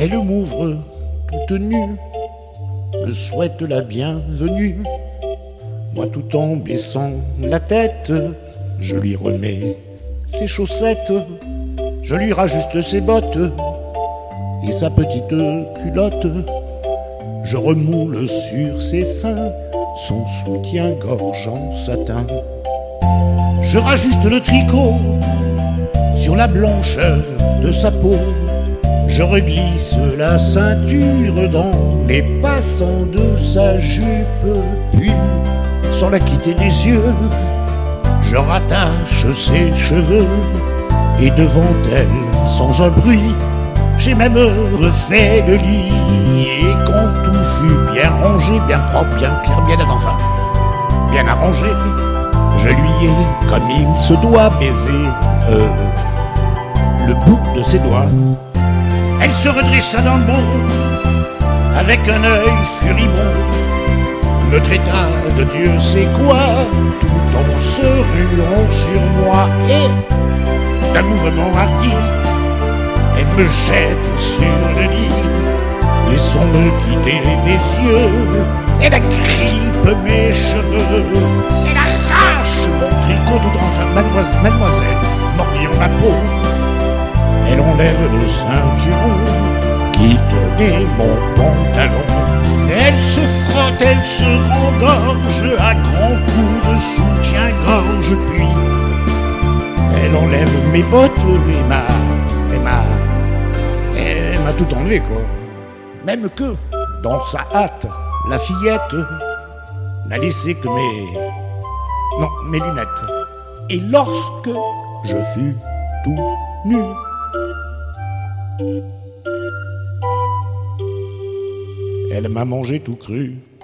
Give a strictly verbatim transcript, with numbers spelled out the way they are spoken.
Elle m'ouvre toute nue, me souhaite la bienvenue. Moi tout en baissant la tête, je lui remets ses chaussettes, je lui rajuste ses bottes et sa petite culotte. Je remoule sur ses seins son soutien-gorge en satin. Je rajuste le tricot sur la blancheur de sa peau. Je reglisse la ceinture dans les passants de sa jupe. Puis, sans la quitter des yeux, je rattache ses cheveux. Et devant elle, sans un bruit, j'ai même refait le lit. Et quand tout fut bien rangé, bien propre, bien clair, bien enfin, bien arrangé, je lui ai, comme il se doit, baisé euh, le bout de ses doigts. Elle se redressa d'un bond, avec un œil furibond, me traita de Dieu sait quoi, tout en se ruant sur moi. Et d'un mouvement hardi, elle me jette sur le lit, et sans me quitter des yeux, elle agrippe mes cheveux, elle arrache mon tricot tout enfin. Mademoiselle, mademoiselle, mordillant ma peau, elle enlève le ceinturon qui tenait mon pantalon. Elle se frotte, elle se rengorge à grands coups de soutien-gorge. Puis elle enlève mes bottes et m'a, elle m'a, elle m'a tout enlevé quoi. Même que, dans sa hâte, la fillette n'a laissé que mes, non, mes lunettes. Et lorsque je fus tout nu, elle m'a mangé tout cru.